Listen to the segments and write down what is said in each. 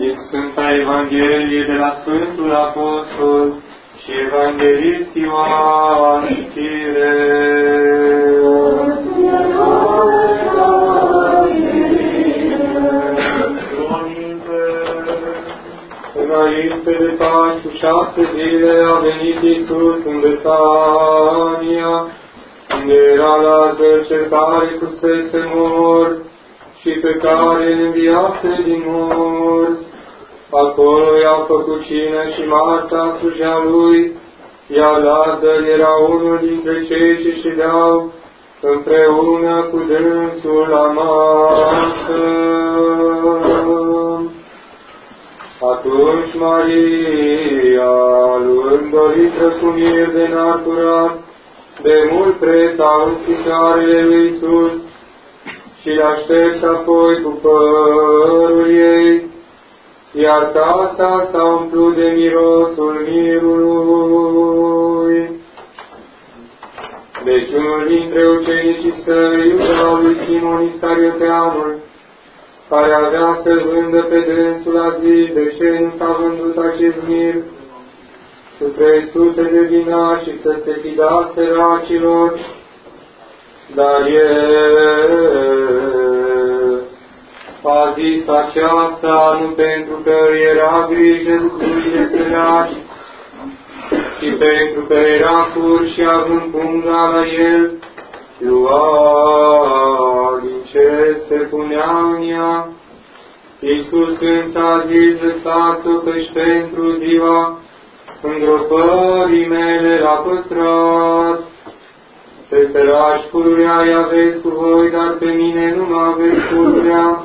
Din Sfânta Evanghelie de la Sfântul Apostol și Evanghelist Ioan, citire. Înainte de Paști, cu 6 zile, a venit Iisus în Betania, unde era Lazar, cel care fusese mort și pe care îl înviase din morți. Acolo i-au făcut cină și Marta slujea lui, iar Lazar era unul dintre cei ce ședeau împreună cu dânsul la masă. Atunci Maria, luând o litră cu mir de nar curat, de mult preț a uns picioarele lui Iisus și l-a șters apoi cu părul ei, iar casa s-a umplut de mirosul mirului. Deci unul dintre ucenicii săi, Iuda lui Simon Iscarioteanul, care avea să-l vândă pe dânsul, a zis: de ce nu s-a vândut acest mir cu 300 de dinari și să se fi dat săracilor? Dar el a zis aceasta nu pentru că era grijă lui de săraci, ci pentru că era fur și având punga la el, lua din ce se punea în ea. Iisus însă a zis: lăsați-o, căci pentru ziua îngropării mele l-a păstrat. Pe săraci pururea îi aveți cu voi, dar pe mine nu mă aveți pururea.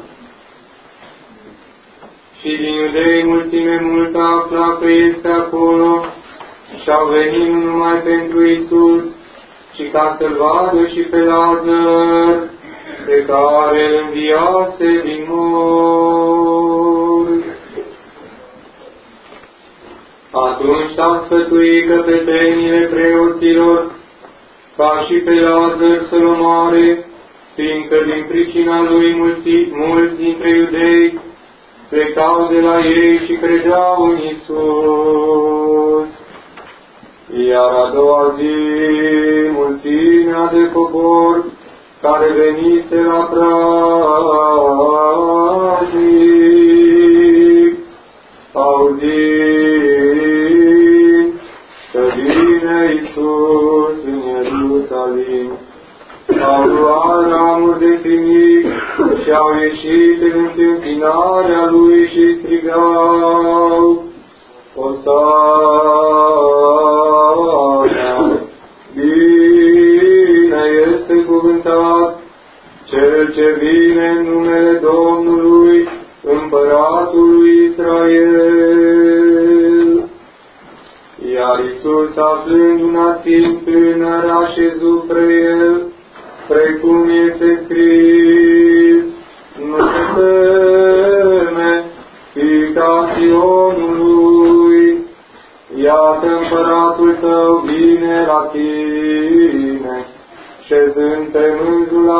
Și din iudei mulțime multă afla că este acolo și-au venit nu numai pentru Iisus, ci ca să-l vadă și pe Lazar, pe care îl înviase din morți. Atunci s-a sfătuit căpetenile preoților ca și pe Lazar să-l omoare, fiindcă din pricina lui mulți dintre iudei plecau de la ei și credeau în Iisus. Iar a doua zi, mulțimea de popor care venise la praznic, auzind că vine Iisus în Ierusalim, au luat ramuri de finic și au ieșit în întâmpinarea lui și strigau: Osana, bine este cuvântat cel ce vine în numele Domnului, Împăratul lui Israel. Iar Iisus, aflând un asimt tânăr, a șezut pre el, precum este scris: nu se teme, fiica Sionului, iată împăratul tău vine la tine, șezând pe mânzul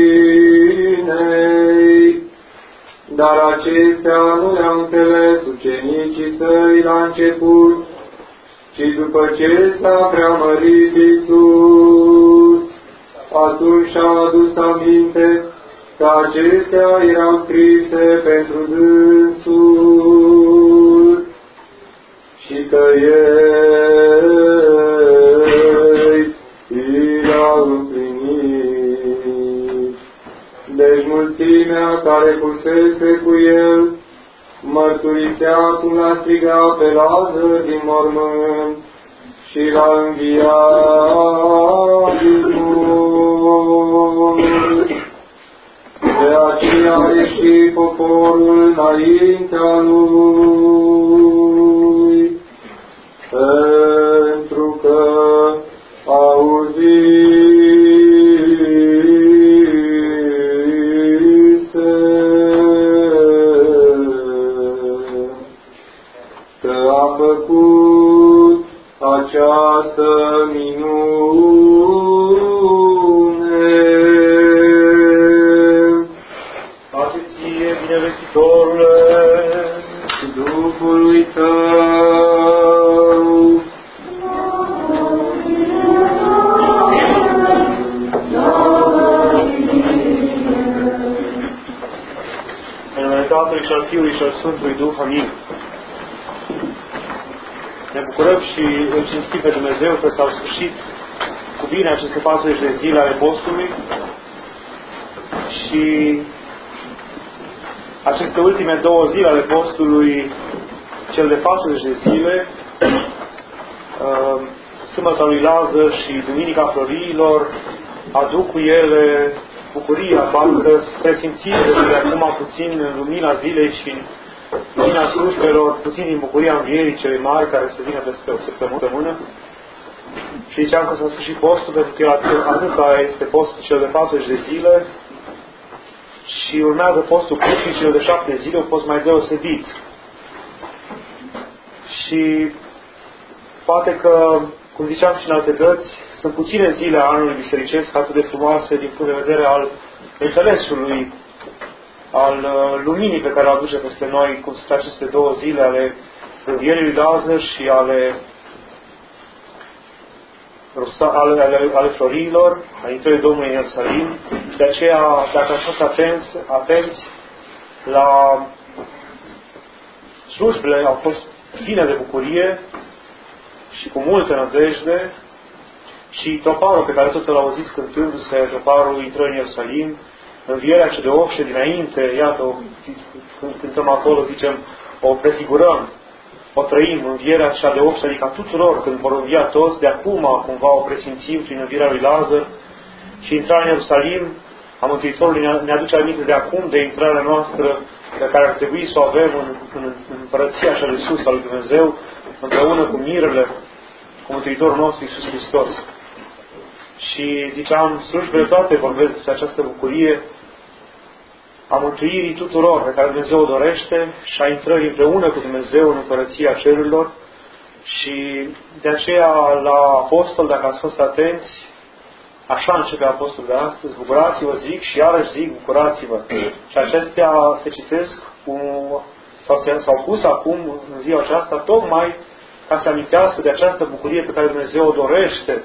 asinei. Dar acestea nu le-au înțeles ucenicii săi la început, ci după ce s-a preamărit Iisus, atunci și-au adus aminte că acestea erau scrise pentru dânsul și că ei l-au împlinit. Deci mulțimea care fusese cu el mărturisea cum l-a strigat pe Lazar din mormânt și l-a înviat din morți. De aceea a ieșit poporul înaintea lui, pentru că auzise că a făcut această minune. Pace ție, binevestitorule! Domnului tău. În numele Tatălui și al Fiului și al Sfântului Duh, amin. Ne bucurăm și îl cinstim pe Dumnezeu că s-au sfârșit cu bine aceste 40 de zile ale postului și aceste ultime 2 zile ale postului, cel de 40 de zile, Sâmbăta lui Lazar și Duminica Florilor, aduc cu ele bucuria, parcă presimțire de acum puțin în lumina zilei și lumina slujbelor, puțin din bucuria învierii cele mari care se vină peste o săptămână. Și ziceam că s-a sfârșit postul pentru că atâta este postul cel de 40 de zile și urmează postul crucii cel de 7 zile, un post mai deosebit. Și poate că, cum ziceam și în alte dăți, sunt puține zile a anului bisericesc atât de frumoase din punct de vedere al înțelesului, al luminii pe care o aduce peste noi, cum sunt aceste 2 zile ale învierii lui Lazar și ale florilor, a intrării Domnului în Ierusalim. Și de aceea, dacă ați fost atenți la slujbele, au fost pline de bucurie și cu multă nădejde. Și troparul pe care tot îl auziți cântându-se, troparul intrării în Ierusalim, învierea cea de obște dinainte, iată, când cântăm acolo, zicem, o prefigurăm, o trăim, învierea cea de obște, adică tuturor, când vor învia toți, de acum, cumva, o presimțim prin învierea lui Lazar și intrarea în Ierusalim a Mântuitorului ne aduce aminte de acum, de intrarea noastră pe care ar trebui să o avem în împărăția așa de sus a lui Dumnezeu, împreună cu mirele, cu Mântuitorul nostru Iisus Hristos. Și ziceam, slujbele toate vorbesc despre această bucurie a mântuirii tuturor pe care Dumnezeu o dorește și a intrării împreună cu Dumnezeu în împărăția cerurilor. Și de aceea la apostol, dacă ați fost atenți, așa începe apostolul de astăzi: bucurați-vă, zic, și iarăși zic, bucurați-vă. Și acestea se citesc s-au pus acum în ziua aceasta tocmai ca să amintească de această bucurie pe care Dumnezeu o dorește.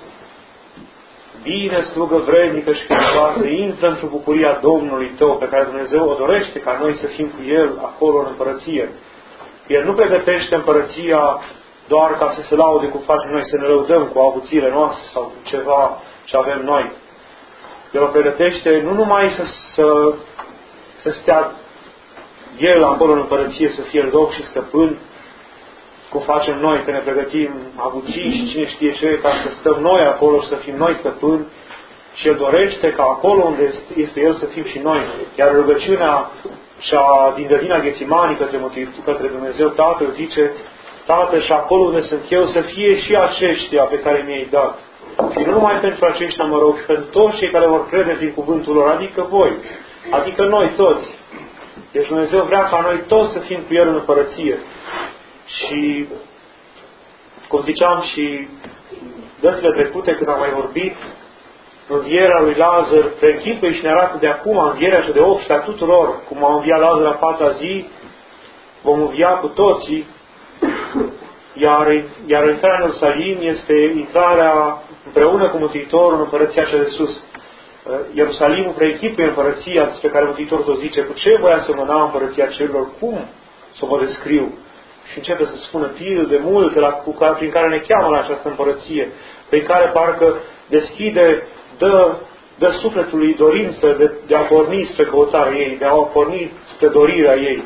Bine, slugă vrednică și credincioasă, intră într-o bucuria Domnului tău pe care Dumnezeu o dorește ca noi să fim cu El acolo în împărăție. El nu pregătește împărăția doar ca să se laude cum facem noi, să ne lăudăm cu avuțiile noastre sau cu ceva ce avem noi. El o pregătește nu numai să stea El acolo în împărăție, să fie loc și stăpân, cum facem noi, că ne pregătim avuții și cine știe ce, ca să stăm noi acolo și să fim noi stăpâni, și El dorește ca acolo unde este El să fim și noi. Iar rugăciunea din grădina Ghețimanii către Dumnezeu Tatăl zice: Tată, și acolo unde sunt eu să fie și aceștia pe care mi-ai dat. Și nu numai pentru aceștia mă rog, și pentru toți cei care vor crede prin cuvântul lor, adică voi, adică noi toți. Deci Dumnezeu vrea ca noi toți să fim cu El în împărăție. Și, cum ziceam și dățile trecute când am mai vorbit, învierea lui Lazar preînchipuie și ne arată de acum învierea cea de obște a tuturor, cum a înviat Lazar la 4-a zi, vom învia cu toții, iar intrarea în Ierusalim este intrarea împreună cu Mântuitorul în împărăția cea de sus. Ierusalimul preînchipuie împărăția despre care Mântuitorul o zice: cu ce voi asemăna împărăția cerurilor, cum să o descriu? Și începe să spună pilde multe prin care ne cheamă la această împărăție, prin care parcă deschide, dă sufletului dorință de a porni spre căutarea ei, de a porni spre dorirea ei.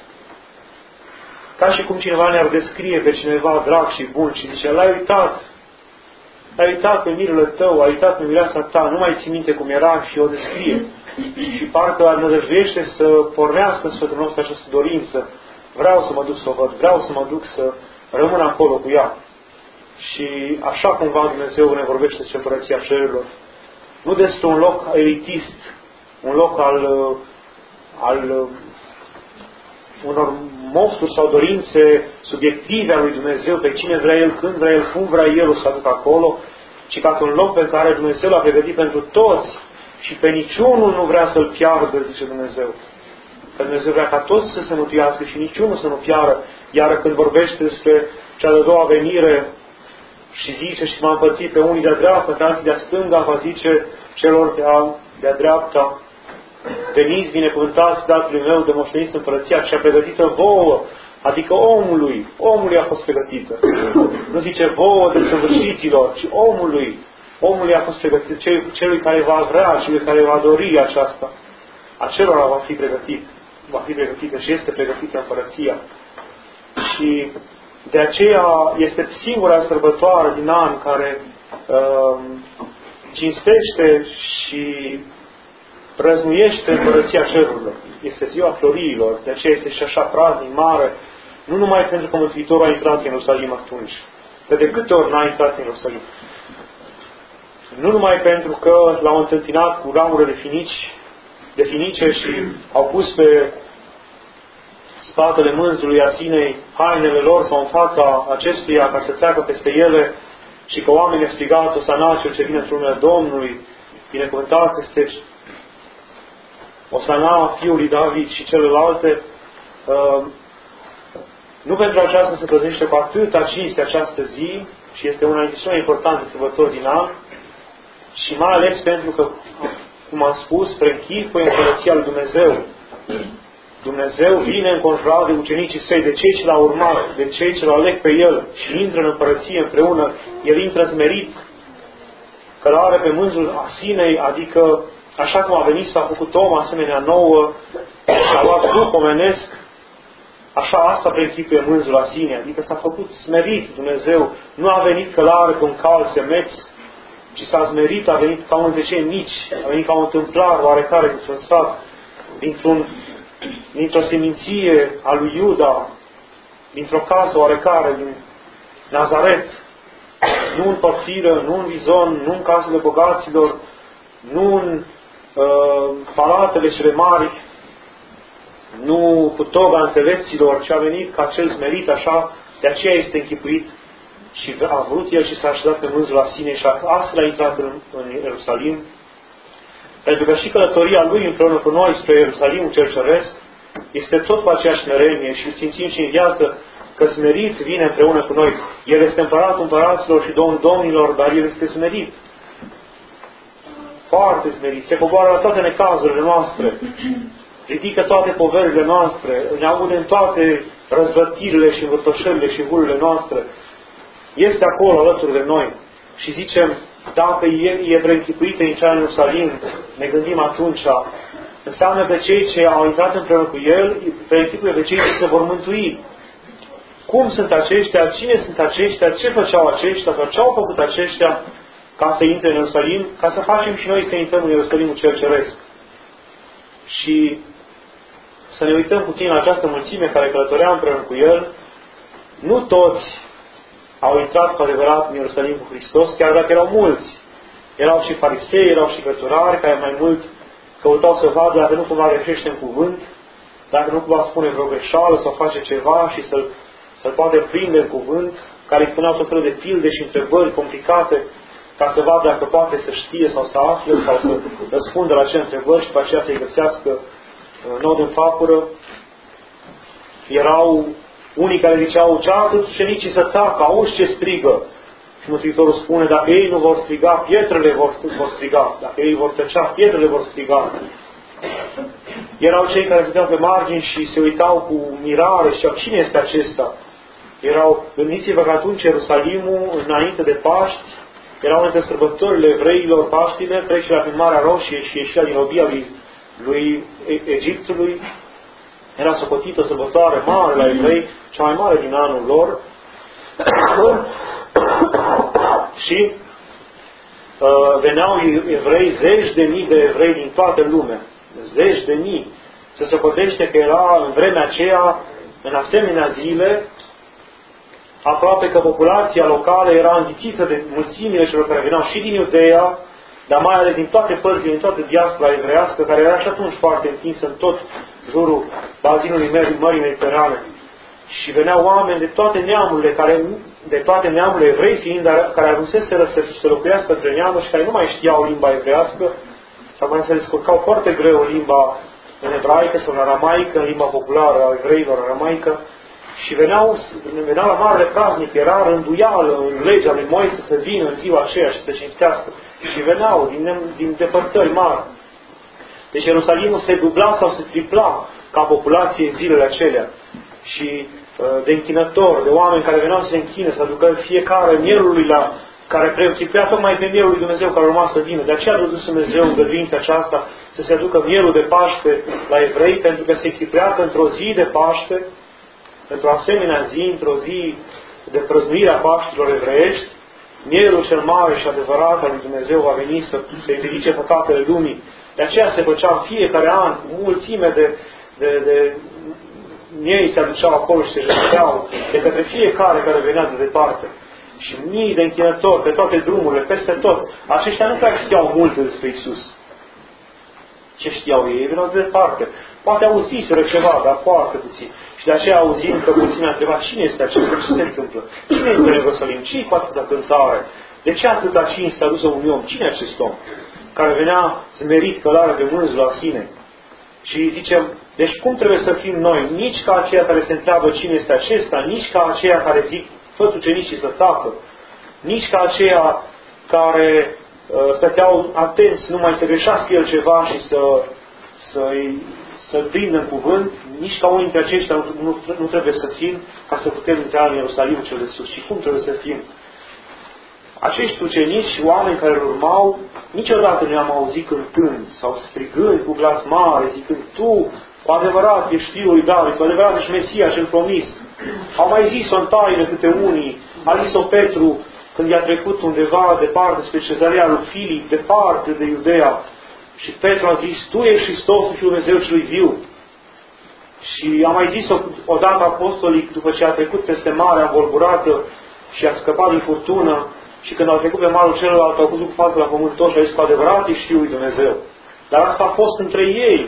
Ca și cum cineva ne-ar descrie pe cineva drag și bun și zice: l-ai uitat pe mirele tău, ai uitat pe mireasa ta, nu mai ții minte cum era, și o descrie. Și parcă nădăjduiește să pornească în sufletul nostru această dorință. Vreau să mă duc să o văd, vreau să mă duc să rămân acolo cu ea. Și așa cumva Dumnezeu ne vorbește despre împărăția cerurilor. Nu despre un loc elitist, un loc al unor mofturi sau dorințe subiective a lui Dumnezeu, pe cine vrea El, când vrea El, cum vrea El o să aducă acolo, ci ca un loc pe care Dumnezeu l-a pregătit pentru toți și pe niciunul nu vrea să-l piardă, zice Dumnezeu. Că Dumnezeu vrea ca toți să se mântuiască și niciunul să nu piară. Iar când vorbește despre cea de-a doua venire și zice și va împărți pe unii de-a dreapta, pe alții de-a stânga, va zice celor de-a dreapta: veniți binecuvântați Tatălui meu de moșteniți împărăția și a pregătită vouă, adică omului a fost pregătită. Nu zice vouă de săvârșiților, ci omului a fost pregătită, celui care va vrea, celui care va dori aceasta. Acelora va fi pregătită și este pregătită împărăția. Și de aceea este singura sărbătoare din an care cinstește și răznuiește împărăția cerurilor. Este ziua floriilor, de aceea este și așa praznic mare, nu numai pentru că Mântuitorul a intrat în Ierusalim atunci, că de câte ori n-a intrat în Ierusalim. Nu numai pentru că l-au întâmpinat cu ramurile de finice și au pus pe spatele mânzului Asinei hainele lor sau în fața acestuia ca să treacă peste ele și că oamenii au strigat Osana cel ce vine într-un numele Domnului, binecuvântat este Osana fiului David și celelalte. Nu pentru aceasta se păzește cu atâta cinste această zi și este una dintre cele mai importante sărbători din an și mai ales pentru că, cum am spus, preînchipuie împărăția lui Dumnezeu. Dumnezeu vine înconjurat de ucenicii săi, de cei ce l-au urmat, de cei ce l-au aleg pe El și intră în împărăție împreună. El intră smerit, călare pe mânzul Asinei, adică așa cum a venit s-a făcut om asemenea nouă și a luat trup omenesc, așa asta preînchipuie mânzul Asinei, adică s-a făcut smerit Dumnezeu. Nu a venit călare pe un cal semeț, ci s-a smerit, a venit ca unul de cei mici, a venit ca un tâmplar oarecare dintr-un sat, dintr-o seminție a lui Iuda, dintr-o casă oarecare, din Nazaret, nu în porfiră, nu în vizon, nu în casele bogaților, nu în palatele cele mari, nu cu toga înțelepților, ci a venit ca cel smerit așa, de aceea este închipuit și a vrut el și s-a așezat pe mânzul Asinei și astfel a intrat în Ierusalim. Pentru că și călătoria lui împreună cu noi spre Ierusalimul cel ceresc este tot cu aceeași smerenie și simțim și în viață că smerit vine împreună cu noi. El este împăratul împăraților și domnul domnilor, dar El este smerit. Foarte smerit. Se coboară la toate necazurile noastre. Ridică toate poverile noastre. Ne aude în toate răzvătirile și învârtoșările și hulurile noastre. Este acolo alături de noi. Și zicem, dacă e preînchipuită intrarea în Ierusalim, ne gândim atunci, înseamnă că cei ce au intrat împreună cu El, preînchipuie pe cei ce se vor mântui. Cum sunt aceștia? Cine sunt aceștia? Ce făceau aceștia? Sau ce au făcut aceștia ca să intre în Ierusalim? Ca să facem și noi să intrăm în Ierusalimul cel ceresc. Și să ne uităm puțin la această mulțime care călătorea împreună cu El. Nu toți au intrat cu adevărat în Ierusalim cu Hristos, chiar dacă erau mulți. Erau și farisei, erau și cărturari, care mai mult căutau să vadă dacă nu cumva greșește în cuvânt, dacă nu cumva spune vreo greșeală sau face ceva și să-l poate prinde în cuvânt, care îi spuneau tot felul de pilde și întrebări complicate, ca să vadă dacă poate să știe sau să afle sau să răspundă la acele întrebări și după aceea să-i găsească nod în fapură. Erau unii care ziceau, ce atât ucenicii să tacă, auzi ce strigă. Și Mântuitorul spune, dacă ei nu vor striga, pietrele vor striga. Dacă ei vor tăcea, pietrele vor striga. Erau cei care stăteau pe margini și se uitau cu mirare și ziceau, cine este acesta? Gândiți-vă că atunci Ierusalimul, înainte de Paști, erau între sărbătorile evreilor, Paștile, trecerea prin Marea Roșie și ieșirea din robia lui Egiptului. Era socotită o sărbătoare mare la evrei, cea mai mare din anul lor. Și veneau evrei, zeci de mii de evrei din toată lumea. Zeci de mii. Se socotește că era în vremea aceea, în asemenea zile, aproape că populația locală era înghițită de mulțimile celor care veneau și din Iudeea, dar mai ales din toate părțile, din toată diaspora evreiască, care era și atunci foarte întinsă în tot jurul bazinului Mării Mediterane. Și veneau oameni de toate neamurile, evrei fiind, dar care ajunseseră să locuiască între neamuri și care nu mai știau limba evreiască, sau mai se descurcau foarte greu limba în ebraică sau în aramaică, în limba populară a evreilor aramaică, și veneau la marele praznic, era rânduială în legea lui Moise să vină în ziua aceea și să cinstească. Și veneau din depărtări mari. Deci Ierusalimul se dubla sau se tripla ca populație în zilele acelea. Și de închinători, de oameni care veneau să se închine, să aducă fiecare mielului la care preochipea tocmai pe mielul lui Dumnezeu care urma să vină. De aceea a dus Dumnezeu îngăduința aceasta să se aducă mielul de Paște la evrei, pentru că se echipea că într-o zi de Paște, într-o asemenea zi, într-o zi de prăznuire a Paștilor evreiești, mielul cel mare și adevărat al lui Dumnezeu va veni să-i ridice păcatele lumii. De aceea se făcea în fiecare an cu mulțime de miei se aduceau acolo și se jertfeau de către fiecare care venea de departe. Și mii de închinători pe toate drumurile, peste tot. Aceștia nu prea știau multe despre Iisus. Ce știau ei? Veneau de departe. Poate auziseră ceva, dar foarte puțin. Și de aceea auzim că puțin a întrebat cine este acesta, ce se întâmplă? Cine este în Ierusalim? Ce-i cu atâta cântare? De ce atâta cinste adusă unui om? Cine e acest om? Care venea smerit călare pe mânzul la sine. Și zicem, deci cum trebuie să fim noi? Nici ca aceia care se întreabă cine este acesta, nici ca aceia care zic, fă-ți ucenicii să tacă, nici ca aceia care stăteau atenți numai să greșească el ceva și să-l prindă în cuvânt, nici ca unii dintre aceștia nu trebuie să fim ca să putem intra în Ierusalim cel de sus. Și cum trebuie să fim? Acești ucenici și oameni care îl urmau, niciodată nu i-am auzit cântând sau strigând cu glas mare, zicând, tu, cu adevărat, ești Fiul lui David, cu adevărat ești Mesia cel promis. Au mai zis-o în taină câte unii, a zis-o Petru când i-a trecut undeva departe spre Cezarea lui Filip, departe de Iudeea. Și Petru a zis, tu ești Hristosul Fiul Dumnezeu celui viu. Și a mai zis-o odată apostolic după ce a trecut peste marea învolburată și a scăpat din furtună. Și când au trecut pe malul celălalt, au căzut cu fața la pământ tot și au zis, cu adevărat ești Fiul lui Dumnezeu. Dar asta a fost între ei.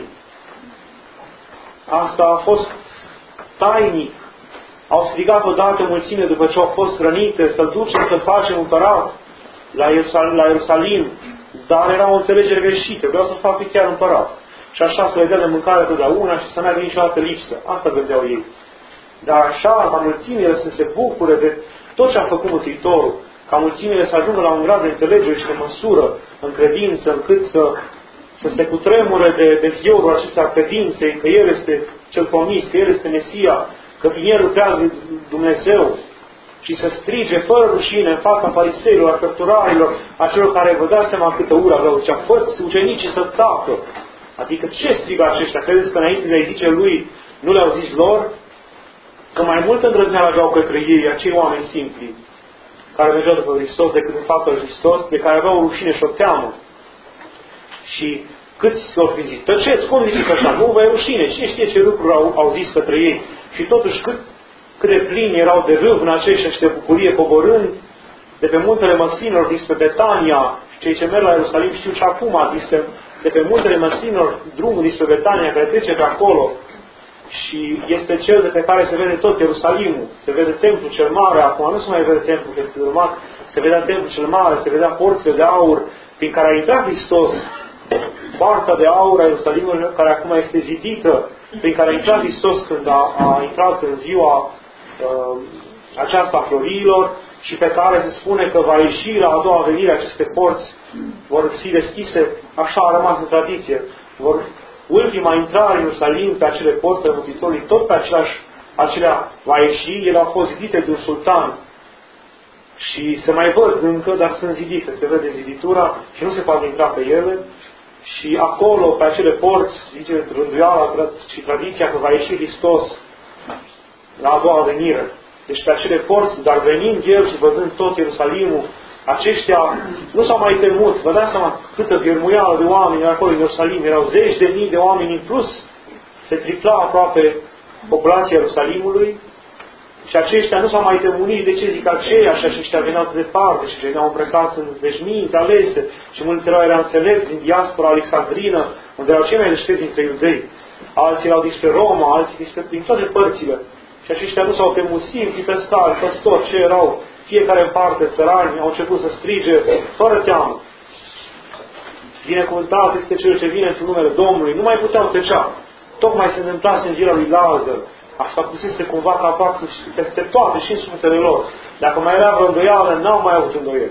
Asta a fost tainic. Au strigat odată mulțime după ce au fost hrănite, să-l ducem, să-l facem împărat la Ierusalim. Dar era o înțelegere greșită. Vreau să-l fac chiar împărat. Și așa să le dea de mâncare totdeauna și să n-aibă niciodată lipsă. Asta gândeau ei. Dar așa, ca mulțimile să se bucure de tot ce a făcut Mântuitorul, ca mulțimile să ajungă la un grad de înțelegere și de măsură în credință, încât să se cutremure de fiorul acesta credinței, că El este cel promis, că El este Mesia, că prin El lucrează Dumnezeu, și să strige fără rușine în fața fariseilor, a cărturarilor, a celor care vă dați seama câtă ură aveau, zicea, fă-ți ucenicii să tacă. Adică ce strigă aceștia? Credeți că înainte de a-i zice lui, nu le-au zis lor? Că mai mult îndrăzneală aveau către ei, acei oameni simpli, care mergeau după Hristos decât în fața lui Hristos, de care aveau o rușine și o teamă. Și câți s-au fi zis, tăceți, cum ziceți așa, nu vă e rușine, cine știe ce lucruri au zis către ei. Și totuși cât de plini erau de râvnă aceștia și de bucurie coborând de pe muntele Măslinilor dinspre Betania, și cei ce merg la Ierusalim știu și acum, de pe muntele Măslinilor, drumul dinspre Betania care trece pe acolo, și este cel de pe care se vede tot Ierusalimul, se vede templul cel mare, acum nu se mai vede templul că este urmat, se vedea templul cel mare, se vedea porțile de aur prin care a intrat Hristos, poarta de aur a Ierusalimului care acum este zidită, prin care a intrat Hristos când a intrat în ziua aceasta a florilor și pe care se spune că va ieși la a doua venire aceste porți, vor fi deschise, așa a rămas în tradiție, ultima intrare în Ierusalim pe acele porți ale Mântuitorului, tot pe acelea va ieși, ele au fost zidite de un sultan și se mai văd încă, dar sunt zidite, se vede ziditura și nu se poate intra pe ele. Și acolo, pe acele porți, zice rânduiala și tradiția că va ieși Hristos la a doua venire. Deci pe acele porți, dar venind El și văzând tot Ierusalimul, aceștia nu s-au mai temut. Vă dați seama câtă virmuială de oameni acolo în Ierusalim. Erau zeci de mii de oameni în plus. Se tripla aproape populația Ierusalimului. Și aceștia nu s-au mai temunit de ce zic aceia și aceștia veneau de departe și veneau îmbrăcați în veșminți alese și mulți erau înțelepți din diaspora alexandrină, unde erau cei mai deștepți dintre iudei. Alții erau dinspre Roma, alții din toate părțile. Și aceștia nu s-au temut, simpli, pescari, păstori, ce erau, fiecare în parte, țărani, au început să strige, fără teamă. Binecuvântat este cel ce vine în numele Domnului. Nu mai puteau tăcea. Tocmai se întâmplase învierea lui Lazar. Asta pusese cumva capac peste toate și în sufletele lor. Dacă mai era vreo îndoială, n-au mai avut îndoieli.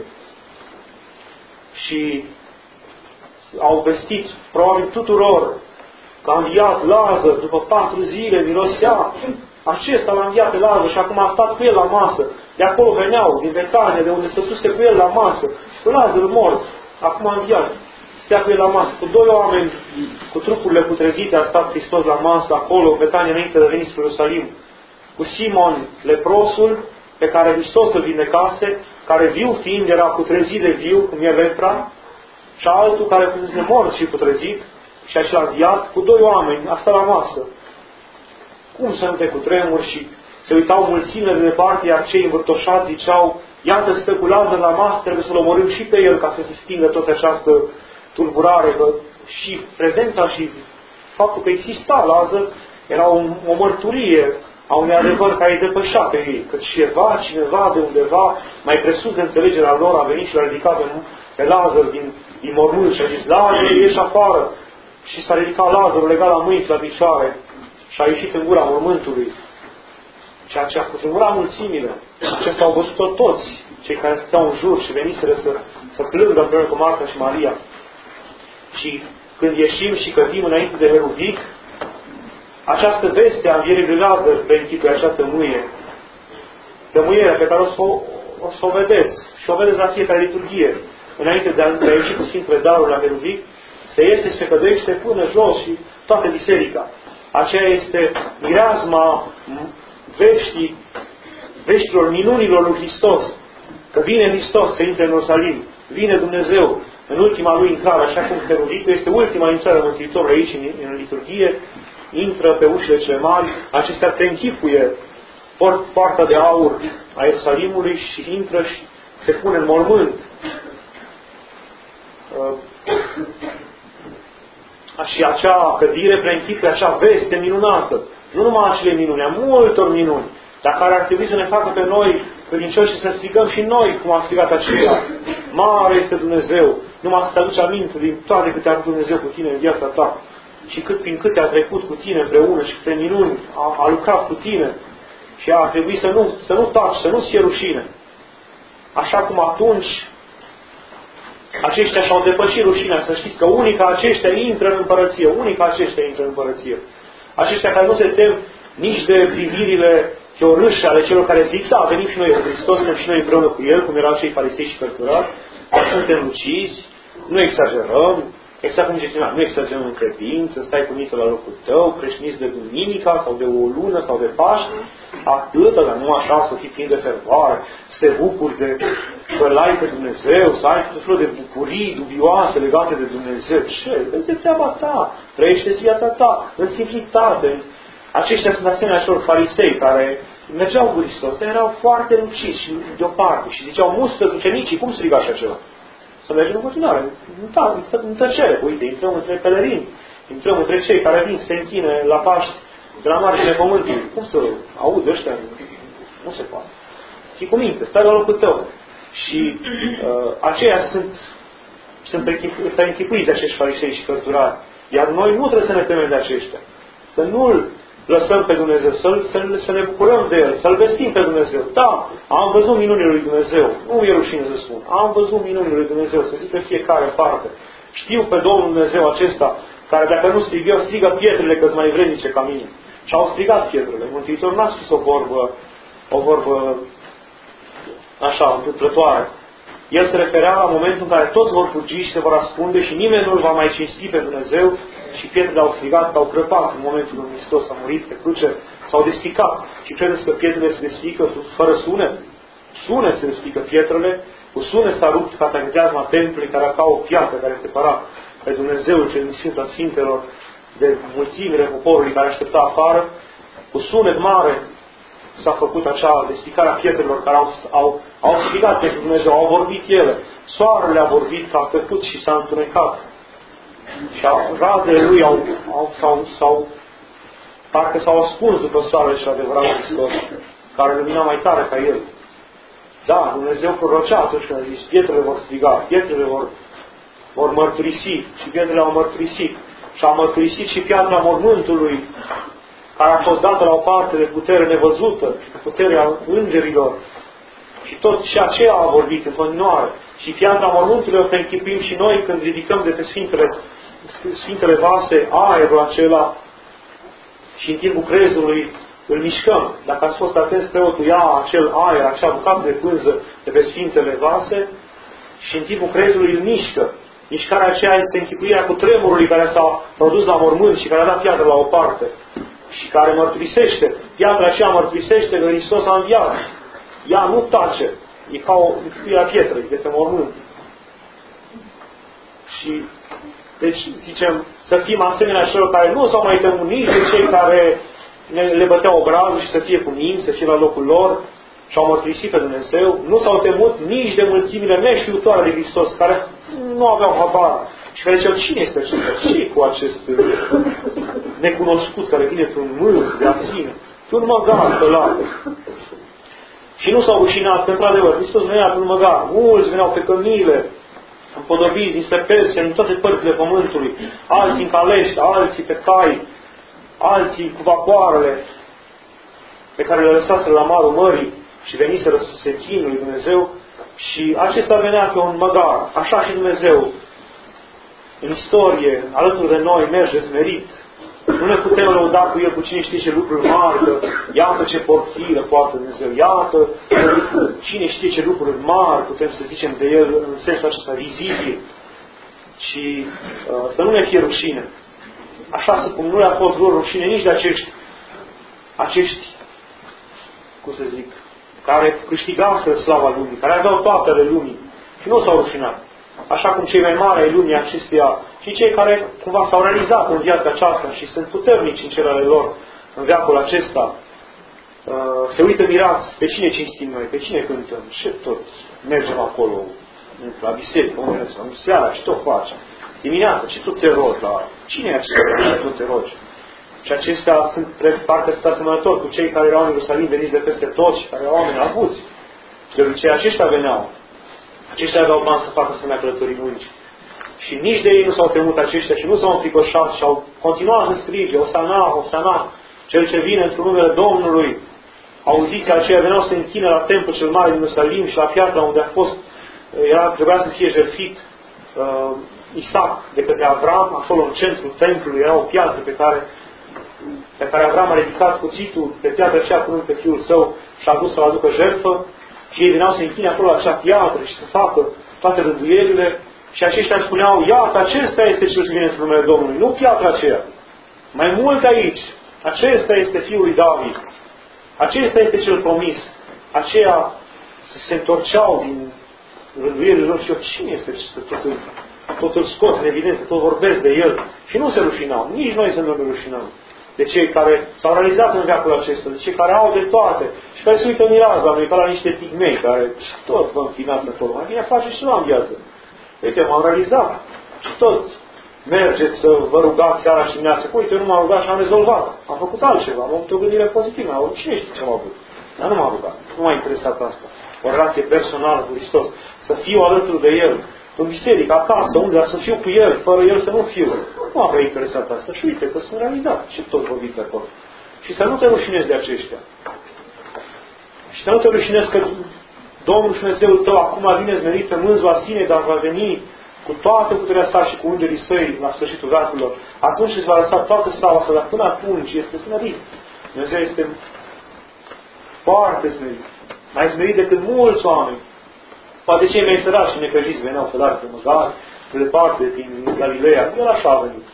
Și au vestit probabil tuturor că a înviat Lazar după 4 zile, mirosea. Acesta l-a înviat pe Lazar și acum a stat cu el la masă. De acolo veneau, din Betania, de unde stătuse cu el la masă. Lazar mort, acum a înviat. Stea cu el la masă. Cu 2 oameni, cu trupurile putrezite, a stat Hristos la masă acolo, în Betania, înainte de a veni spre Ierusalim. Cu Simon, leprosul, pe care Hristos îl vindecase, care viu fiind era putrezit de viu, cum e lepra, și altul care fusese mort și putrezit, și acela înviat, cu 2 oameni, a stat la masă. Cum să nu te cutremuri? Și se uitau mulțimile de departe, iar cei învârtoșați ziceau, iată stă cu Lazar la masă, trebuie să-l omorâm și pe el ca să se stingă toată această tulburare, că și prezența și faptul că exista Lazar era o mărturie a unui adevăr care îi depășea pe ei. Că cineva de undeva, mai presus de înțelegerea lor, a venit și l-a ridicat pe Lazar din mormânt și a zis, Lazar, ieși afară. Și s-a ridicat Lazarul legat la mâini, la picioare și a ieșit în gura mormântului. Ceea ce a cutremura mulțimile. Acestea au văzut-o toți, cei care stăteau în jur și veniseră să plângă împreună cu Marta și Maria. Și când ieșim și cătim înainte de Heruvic, această veste a învierii lui Lazar preînchipuie acea tămâie. Tămâierea pe care o să o vedeți și o vedeți la fiecare liturghie. Înainte de a ieși cu Sfintele Daruri la Heruvic, se iese și se cădește până jos și toată biserica. Aceea este mireasma veștilor, minunilor lui Hristos. Că vine Hristos să intre în Ierusalim. Vine Dumnezeu în ultima lui intrare, așa cum Heruvicul este ultima intrare a Mântuitorului aici în liturghie, intră pe ușile cele mari, acestea te închipuie poarta de aur a Ierusalimului și intră și se pune în mormânt. Și acea cădire preînchipuie acea veste minunată. Nu numai acele minuni, a multor minuni, dar care ar trebui să ne facă pe noi credincioși și să strigăm și noi cum a strigat aceea. Mare este Dumnezeu, numai să te aduci aminte din toate câte a făcut Dumnezeu cu tine în viața ta și prin câte a trecut cu tine împreună și câte minuni a lucrat cu tine și a trebuit să nu taci, să nu-ți fie rușine. Așa cum atunci aceștia și-au depășit rușinea, să știți că unii ca aceștia intră în împărăție, aceștia care nu se tem nici de privirile chiorâșe ale celor care zic, da, venim și noi în Hristos, suntem și noi împreună cu El, cum erau cei farisei și cărturari, dar suntem lucizi, nu exagerăm, exact cum zice, nu exagerăm în credință, stai cu mintea la locul tău, creștiniți de duminica sau de o lună sau de Paște, atâta, dar nu așa, să fii plin de fervoare, să te bucuri de că l-ai pe Dumnezeu, să ai tot felul de bucurii dubioase legate de Dumnezeu. Ce? Dă-te treaba ta, trăiește viața ta, în simplitate. Aceștia sunt asemenea celor farisei care mergeau cu Hristos, dar erau foarte luciți și deoparte și ziceau, mustră ucenicii, cum striga așa ceva? Să mergem în continuare, în tăcere. Uite, intrăm între pelerini, intrăm între cei care vin să se închine la Paști de la marginea pământului. Cum să aud ăștia? Nu se poate. Fii cu minte, stai la locul tău. Și aceia sunt preînchipuiți de acești farisei și cărturari. Iar noi nu trebuie să ne temem de aceștia. Să nu-L lăsăm pe Dumnezeu, să ne bucurăm de El, să-L vestim pe Dumnezeu. Da, am văzut minunile lui Dumnezeu. Nu e rușine să spun. Am văzut minunile lui Dumnezeu, să zic pe fiecare parte. Știu pe Domnul Dumnezeu acesta, care dacă nu strigă pietrele că-s mai vrednice ca mine. Și au strigat pietrele. Mântuitorul n-a spus o vorbă așa, întâmplătoare. El se referea la momentul în care toți vor fugi și se vor ascunde și nimeni nu-L va mai cinsti pe Dumnezeu și pietrele au strigat, au crăpat în momentul când Hristos a murit pe cruce, s-au despicat. Și credeți că pietrele se despică fără sunet? Sunet se despică pietrele, cu sunet s-a rupt catacheteazma templului care era ca o piatră care separa pe Dumnezeu cel din Sfânta Sfintelor de mulțimile poporului care aștepta afară. Cu sunet mare s-a făcut acea despicare a pietrelor care au strigat pentru Dumnezeu, au vorbit ele. Soarele a vorbit că a tăcut și s-a întunecat. Și razele lui parcă s-au ascuns după soarele și adevăratul Hristos, care lumina mai tare ca El. Da, Dumnezeu prorocea atunci când a zis, pietrele vor striga, pietrele vor mărturisi și pietrele au mărturisit. și a mărturisit și piatra mormântului, care a fost dată la o parte de putere nevăzută, de puterea îngerilor. Și tot și aceea a vorbit în continuare. Și piatra mormântului o să închipuim și noi când ridicăm de pe Sfintele Vase aerul acela și în timpul crezului îl mișcăm. Dacă ați fost atenți, preotul ia acel aer, acea bucată de pânză de pe Sfintele Vase și în timpul crezului îl mișcă. Mișcarea aceea este închipuirea cu tremurului care s-a produs la mormânt și care a dat piatra la o parte și care mărturisește. Piatra aceea mărturisește că Hristos a înviat. Ea nu tace. E ca o închipuire a pietrei de pe mormânt. Și deci, zicem, să fim asemenea celor care nu s-au mai temut nici de cei care le băteau obrazul și să fie cu minți, să fie la locul lor și au mărturisit pe Dumnezeu. Nu s-au temut nici de mulțimile neștiutoare de Hristos, care nu aveau habar. Și care ziceau, cine este acesta? Ce cu acest necunoscut care vine într-un mâns de asine? Un măgar pe lac. Și nu s-au rușinat, că într-adevăr, Hristos venea pe un măgar. Mulți veneau pe cămile, împodobiți dinspre Persia, din toate părțile pământului, alții în calești, alții pe cai, alții cu vapoarele pe care le lăsaseră la marul mării și veniseră să se închină lui Dumnezeu și acesta venea pe un măgar. Așa și Dumnezeu în istorie, alături de noi, merge smerit. Nu ne putem lăuda cu El cu cine știe ce lucruri mari, că iată ce porfiră poate Dumnezeu, iată cine știe ce lucruri mari putem să zicem de El în sensul acesta vizibil. Și să nu ne fie rușine. Așa să cum nu le-a fost lor rușine nici de acești, cum să zic, care câștigaseră slava lumii, care aveau toate ale lumii și nu s-au rușinat. Așa cum cei mai mari ai lumii acesteia și cei care cumva s-au realizat în viața aceasta și sunt puternici în cele ale lor în veacul acesta, se uită mirați pe cine cinstim noi, pe cine cântăm și toți mergem acolo la biserică, în seara, ce tot faci? Dimineața, ce tu te rogi la... Cine e acesta care tu te rogi? Și acestea sunt, parcă sunt asemănători cu cei care erau în Ierusalim, veniți de peste toți și care erau oameni avuți. Și de obicei aceștia veneau. Aceștia aveau bani să facă asemenea călătorii lungi. Și nici de ei nu s-au temut aceștia și nu s-au înfricoșat și au continuat să strige, Osana, Osana, cel ce vine într-un numele Domnului. Auziți aceia, veneau să închină la templul cel mare din Ierusalim și la piatra unde a fost, trebuia să fie jertfit Isaac de către Avram, acolo în centrul templului era o piatră pe care Avram a ridicat cuțitul pe piatra aceea punând pe fiul său și a dus să-l aducă jertfă și ei veneau să închine acolo acea piatră și să facă toate rânduielile și aceștia spuneau, iată, acesta este cel ce vine într numele Domnului, nu piatra aceea. Mai mult aici, acesta este fiul lui David, acesta este cel promis, aceea se întorceau din rânduielile lor și eu, cine este acesta? Tot îl scot în evidență, tot vorbesc de el și nu se rușinau, nici noi să nu ne rușinăm de cei care s-au realizat în veacul acesta, de cei care au de toate și care se uită în miraz la noi, ca la niște pigmei care tot vă închinați acolo. Mai bine face și ceva în viață. Uite, m-am realizat și tot mergeți să vă rugați seara și dimineața. Uite, eu nu m-am rugat și am rezolvat. Am făcut altceva, am avut o gândire pozitivă, am avut cine știe ce am avut. Dar nu m-am rugat, nu m-a interesat asta. O relație personală cu Hristos, să fiu alături de El, în biserică, acasă, unde să fiu cu El, fără El să nu fiu. Nu m-a interesat asta și uite că sunt realizat. Și tot vorbiți acolo. Și să nu te rușinezi de aceștia. Și să nu te rușinezi că Domnul și Dumnezeul tău acum vine zmerit pe mânzul sine, dar va veni cu toată puterea sa și cu îngerii săi la sfârșitul veacurilor. Atunci îți va lăsa toată slava sa, dar până atunci este smerit. Dumnezeu este foarte smerit. Mai smerit decât mulți oameni. Poate cei mai sărași și necăjiți veneau să pe măgari, de departe, din Galileea. El așa a venit.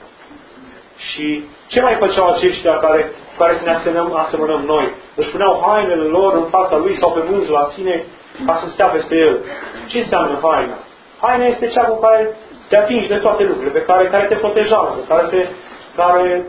Și ce mai făceau aceștia cu care să ne asemănăm noi? Își puneau hainele lor în fața lui sau pe mânzul la sine ca să stea peste el. Ce înseamnă haina? Haina este cea cu care te atingi de toate lucrurile, care te protejează, care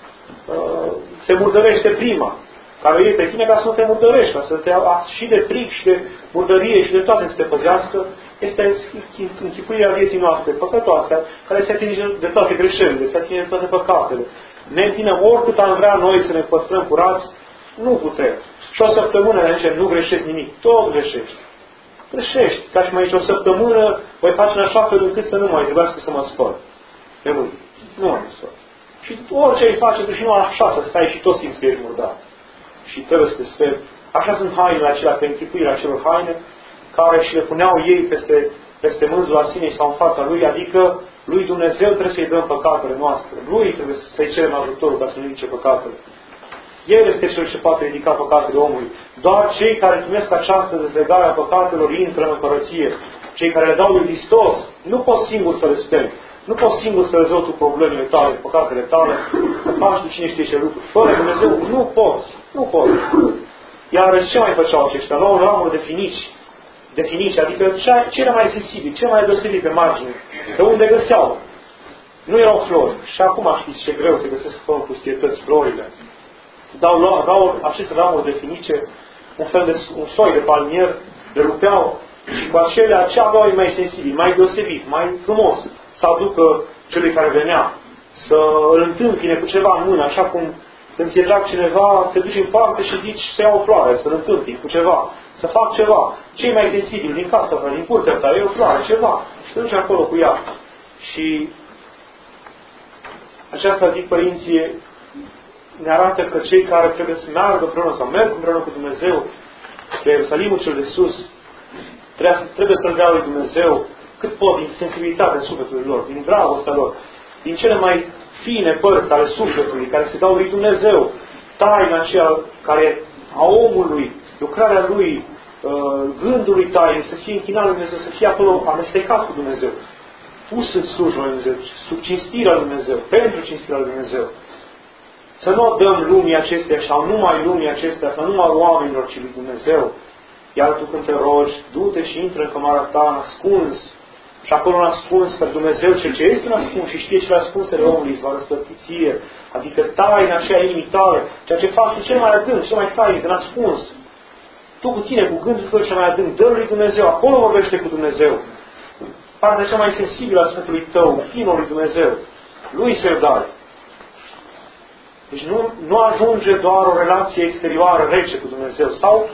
se murdărește prima, care e pe tine ca să nu te murdărești, ca să te și de fric și de murdărie și de toate să te păzească. Este închipuirea vieții noastre păcătoase, care se atinge de toate greșelile, se atinge de toate păcatele. Ne întinem oricât am vrea noi să ne păstrăm curați, nu putem. Și o săptămână ne zicem, nu greșești nimic, tot greșești. Greșești, ca și mai zice, o săptămână voi face în așa fel încât să nu mai trebuiască să mă spăl. De mâini. Nu mă spăl. Și orice îi face, tu și nu așa să stai și tot simți că ești murdar. Și trebuie să te speri. Așa sunt hainele acelea, pe închipuirea acelor haine, care și le puneau ei peste mânzul asinei sau în fața lui, adică lui Dumnezeu trebuie să-i dăm păcatele noastre. Lui trebuie să-i cerem ajutorul ca să nu ridice păcatele. El este cel ce poate ridica păcatele omului. Doar cei care primesc această dezlegare a păcatelor intră în împărăție. Cei care le dau lui Hristos nu poți singur să le speri. Nu poți singur să rezolvi tu problemele tale, păcatele tale, să faci tu cine știe ce lucruri. Fără Dumnezeu nu poți. Nu poți. Iar ce mai făceau aceștia? Luau ramuri de finici, adică cele mai sensibile, cele mai deosebite pe margine. De unde găseau. Nu erau flori. Și acum știți ce greu se găsesc în pustietăți florile. Dau aceste ramuri de finice, un soi de palmier, le rupeau și cu acelea ce aveau mai sensibil, mai deosebit, mai frumos, să aducă celui care venea, să îl întâmpine cu ceva în mână, așa cum când ți-e drag cineva, te duci în parte și zici să iau o floare, să-l întâmpini cu ceva, să fac ceva. Cei mai sensibili din casa ta, din curtea ta, e o floare, ceva. Și te duci acolo cu ea. Și aceasta, zic părinții, ne arată că cei care trebuie să meargă împreună sau merg împreună cu Dumnezeu pe Ierusalimul cel de sus, trebuie să-L dea lui Dumnezeu cât pot din sensibilitatea sufletului lor, din dragostea lor, din cele mai fine părți ale sufletului, care se dau lui Dumnezeu, taina aceea care a omului, lucrarea lui, gândul lui taine, să fie închinat lui Dumnezeu, să fie acolo amestecat cu Dumnezeu, pus în slujba lui Dumnezeu, sub cinstirea lui Dumnezeu, pentru cinstirea lui Dumnezeu. Să nu dăm lumii acestea sau numai lumii acestea, sau numai oamenilor, ci lui Dumnezeu. Iar tu când te rogi, du-te și intră în cămara ta, ascuns. Și acolo ascuns pe Dumnezeu, cel ce este ascuns și știe cele ascunsele omului, îți va răsplăti ție. Adică taina aceea inimii tale, ceea ce faci tu cel mai adânc, cel mai tainic, în ascuns. Tu cu tine, cu gândul tău cel mai adânc, dă lui Dumnezeu, acolo vorbește cu Dumnezeu. Partea cea mai sensibilă a Sfântului tău, finul lui Dumnezeu. Lui să-l dai. Deci nu ajunge doar o relație exterioară rece cu Dumnezeu. Sau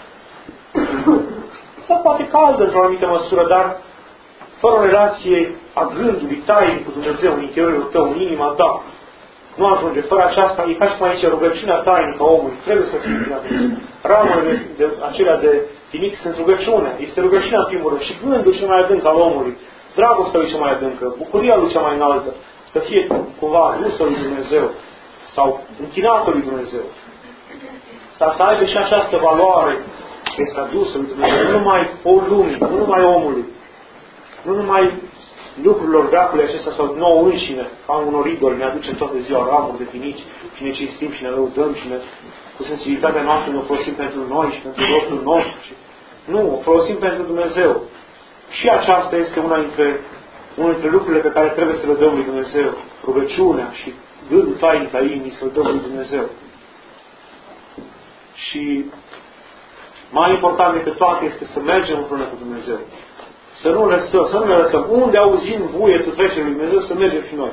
poate caldă într-o anumită măsură, dar fără o relație a gândului tainic cu Dumnezeu în interiorul tău, în inima ta. Nu ajunge. Fără aceasta, e ca și cum aici rugăciunea tainică a omului. Trebuie să fie din atunci. Ramurile acelea de finic sunt rugăciunea. Este rugăciunea în primul rând. Și gândul cel mai adânc al omului. Dragostea lui cea mai adâncă. Bucuria lui cea mai înaltă. Să fie cumva dusă lui Dumnezeu. Sau închinată lui Dumnezeu. Să aibă și această valoare că este adusă lui Dumnezeu. Nu numai lumii, nu numai omului. Nu numai lucrurilor veacului acestea sau nouă înșine, ca unor idoli, ne aducem toată ziua ramuri de finici și ne cinstim și ne lăudăm și cu sensibilitatea noastră ne folosim pentru noi și pentru rostul nostru. Nu, o folosim pentru Dumnezeu. Și aceasta este unul dintre lucrurile pe care trebuie să le dăm lui Dumnezeu. Rugăciunea și gândul tainic al inimii să-l dăm lui Dumnezeu. Și mai important decât toate este să mergem împreună cu Dumnezeu. Să nu ne lăsăm. Unde auzim vuietul trecerii lui Dumnezeu, să mergem și noi.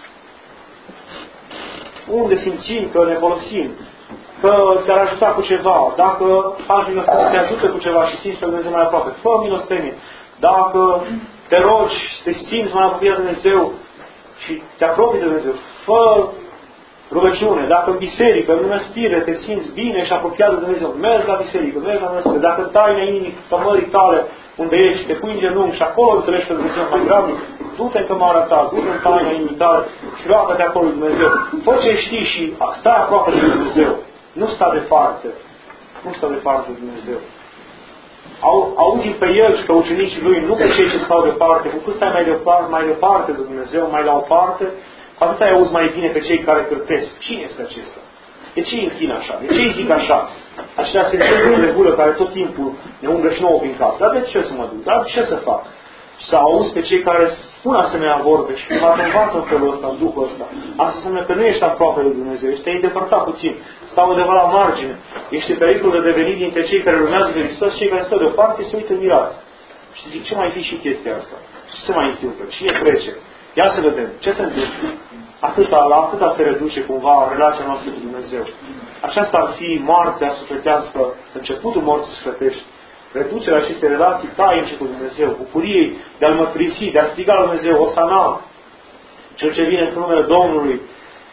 Unde simțim că ne folosim, că te-ar ajuta cu ceva, dacă faci milostenie, te ajută cu ceva și simți pe Dumnezeu mai aproape, fă milostenie. Dacă te rogi, te simți mai apropiat de Dumnezeu și te apropii de Dumnezeu, fă rugăciune. Dacă în biserică, în mănăstire, te simți bine și apropiat de Dumnezeu, mergi la biserică, mergi la mănăstire. Dacă în taina inimii tămării tale, unde ești, te pui în genunchi și acolo înțelegi pe Dumnezeu mai grabnic, du-te în cămara ta, du-te în taina inimii tale și roagă-te acolo lui Dumnezeu. Fă ce știi și stai aproape de Dumnezeu. Nu sta departe. Nu sta departe de Dumnezeu. Auzi pe El și pe ucenicii Lui, nu pe cei ce stau departe. Cu cât stai mai departe de Dumnezeu, mai la o parte, cu atât ai auzi mai bine pe cei care cârtesc. Cine este acesta? De ce îi închin așa? De ce îi zic așa? Aceea se întâmplă în regulă care tot timpul ne umblă și nouă prin cap. Dar de ce să mă duc? Dar ce să fac? Și să auzi pe cei care spun asemenea vorbe și poate învață în felul ăsta, în Duhul ăsta. Asta înseamnă că nu ești aproape de Dumnezeu, ești îndepărtat puțin. Stau undeva la margine. Ești în pericol de deveni dintre cei care urmează pe Hristos, cei care stau deoparte se uită mirați. Și zic, ce mai fi și chestia asta? Ce se mai întâmplă? Cine trece? Ia să vedem. Ce se întâmplă? La atâta se reduce cumva relația noastră cu Dumnezeu. Aceasta ar fi moartea sufletească, începutul morții sufletești. Reducerea acestei relații tainice cu Dumnezeu, bucuriei de a-L mărturisi, de a striga la Dumnezeu, Osana, Cel ce vine în numele Domnului,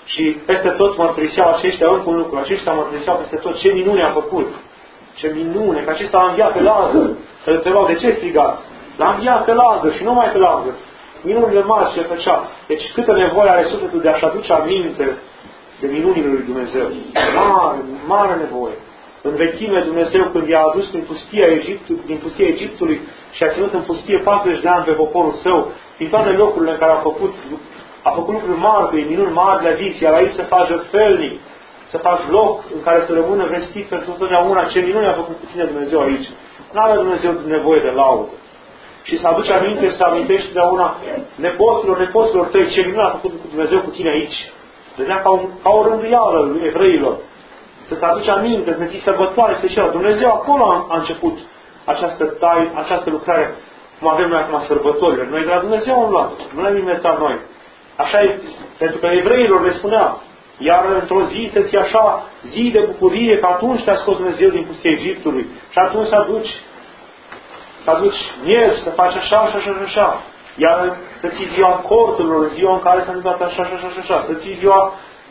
Și peste tot mărturiseau aceștia încă un lucru. Aceștia mărturiseau peste tot ce minune a făcut. Ce minune, că acesta a înviat pe Lazar. Că îl întrebau, de ce strigați? L-a înviat pe Lazar și nu mai pe Lazar. Minunile mari ce făcea. Deci câtă nevoie are sufletul de a-și aduce aminte de minunile lui Dumnezeu. Mare, mare nevoie. În vechime Dumnezeu, când i-a adus din pustia Egiptului și a ținut în pustie 40 de ani pe poporul său, din toate locurile în care a făcut lucruri mari, minuni mari, le-a zis, iar aici să faci felnic, să faci loc în care să rămână vestit pentru totdeauna. Ce minuni a făcut cu tine Dumnezeu aici? Nu are Dumnezeu nevoie de laudă. Și să aduci aminte, să amintești totdeauna nepoților tăi, ce minuni a făcut cu Dumnezeu cu tine aici. Vedea ca o rânduială lui evreilor. Să-ți aduci aminte, să ți sărbătoare specială. Dumnezeu acolo a început această lucrare, cum avem noi acum sărbătorile. Noi de la Dumnezeu am luat, nu le-am inventat noi. Așa e, pentru că evreilor le spunea, iar într-o zi să-ți așa zi de bucurie, că atunci te-a scos Dumnezeu din pustia Egiptului. Și atunci să aduci miel, să faci așa și așa și așa. Iar să ții ziua corturilor, ziua în care s-a întâmplat așa și așa și așa. Să ții ziua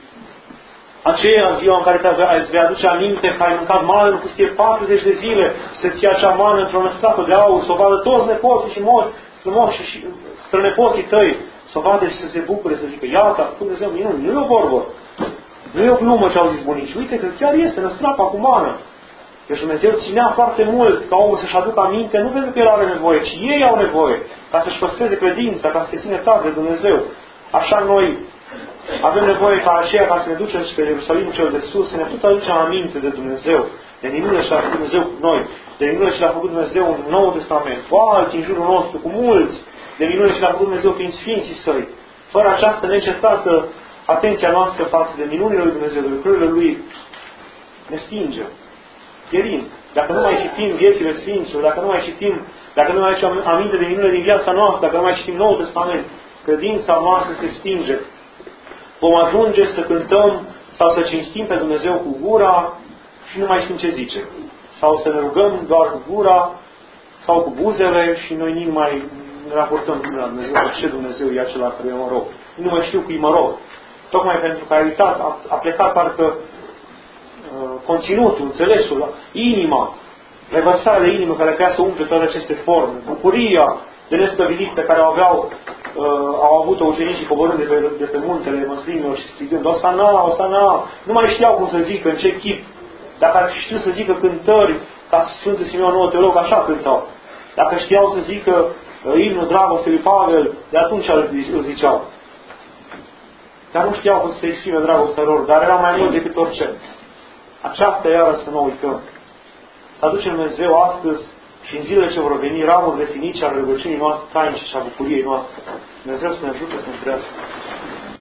ziua în care îți vei aduce aminte că ai mâncat mană în pustie 40 de zile, să ții acea mană într-o năstată de aur, să o vadă toți nepoții și frumoși și strănepoții tăi, să o vadă și să se bucure, să zică, iată, a făcut Dumnezeu minuni, nu e o vorbă, nu e o glumă ce au zis bunicii, uite că chiar este năstrapa cu mană. Deci Dumnezeu ținea foarte mult ca omul să-și aducă aminte, nu pentru că el are nevoie, ci ei au nevoie, ca să-și păstreze credința, ca să se ține tare de Dumnezeu. Așa noi avem nevoie ca aceea, ca să ne ducem spre Ierusalimul cel de sus, să ne putem aduce aminte de Dumnezeu, de minunile ce a făcut Dumnezeu cu noi, de minunile ce le-a făcut Dumnezeu în Noul Testament, cu alții în jurul nostru, cu mulți, de minunile ce le-a făcut Dumnezeu prin Sfinții Săi. Fără această necetată atenția noastră față de minunile lui Dumnezeu, de lucrurile Lui, ne stingem. Pierim. Dacă nu mai citim viețile Sfinților, dacă nu mai aducem aminte de minunile din viața noastră, dacă nu mai citim Noul Testament, credința noastră se stinge. Vom ajunge să cântăm sau să cinstim pe Dumnezeu cu gura și nu mai știm ce zice. Sau să ne rugăm doar cu gura sau cu buzele și noi nu mai ne raportăm bine la Dumnezeu, ce Dumnezeu e acela care eu mă rog. Nu mai știu cui mă rog. Tocmai pentru că a plecat parcă conținutul, înțelesul, inima, revărsarea de inimă care trebuia să umple toate aceste forme, bucuria de nestăvilit pe care au avut-o ucenicii coborând de pe muntele măslinilor și strigând, Osana, Osana, nu mai știau cum să zică, în ce chip. Dacă ar știu să zică cântări, ca Sfântul Simeon Noul Teolog, așa cântau. Dacă știau să zică imnul dragostei lui Pavel, de atunci îl ziceau. Dar nu știau cum să exprime dragostea lor, dar era mai mult decât orice. Aceasta iară să nu uităm. Să aducem Dumnezeu astăzi și în zilele ce vor veni ramuri de finici ale rugăciunii noastre tainice și a bucuriei noastre. Dumnezeu să ne ajute să ne crească.